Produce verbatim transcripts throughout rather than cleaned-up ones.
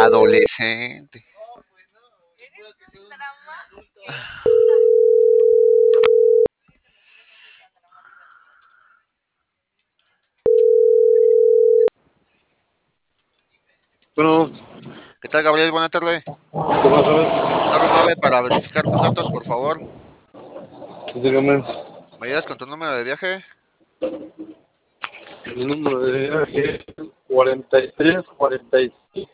Adolescente. Bueno, ¿Qué tal, Gabriel? Buenas tardes. ¿qué más sabes? nueve nueve para verificar tus datos, por favor. Dígame, ¿Me ayudas con tu número de viaje? mi número de viaje es cuarenta y tres, cuarenta y seis,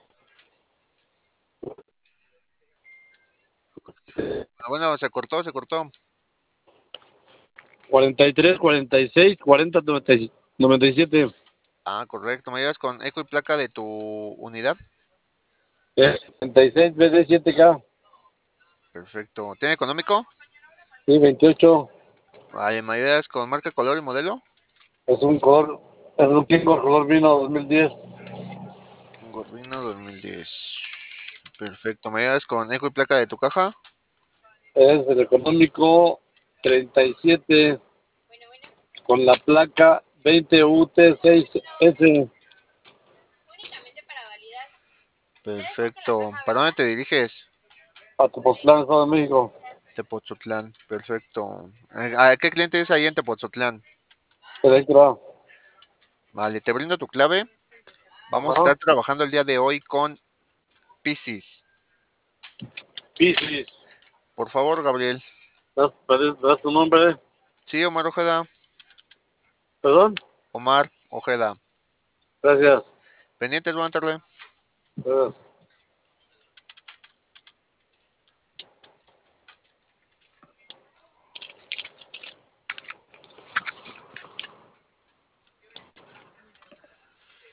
Ah, bueno, se cortó, se cortó. cuarenta y tres, cuarenta y seis, cuarenta, noventa y siete. Ah, correcto. ¿Me ayudas con eco y placa de tu unidad? Es setenta y seis B D siete K. Perfecto. ¿Tiene económico? Sí, veintiocho. Vale, ¿me ayudas con marca, color y modelo? Es un color, es un Kingo color vino dos mil diez. Un Gorrino dos mil diez. Perfecto. ¿Me ayudas con eco y placa de tu caja? Es el económico treinta y siete con la placa veinte U T seis S Perfecto. ¿Para dónde te diriges? a Tepoztlán, Estado de México. Tepoztlán. Perfecto. ¿A qué cliente es ahí en Tepoztlán? Electra. Vale, te brindo tu clave. Vamos a Ajá. estar trabajando el día de hoy con Piscis. Piscis. Por favor, Gabriel. ¿Das, das tu nombre? Sí, Omar Ojeda. ¿Perdón? Omar Ojeda. Gracias. Pendientes, buena tarde. Gracias.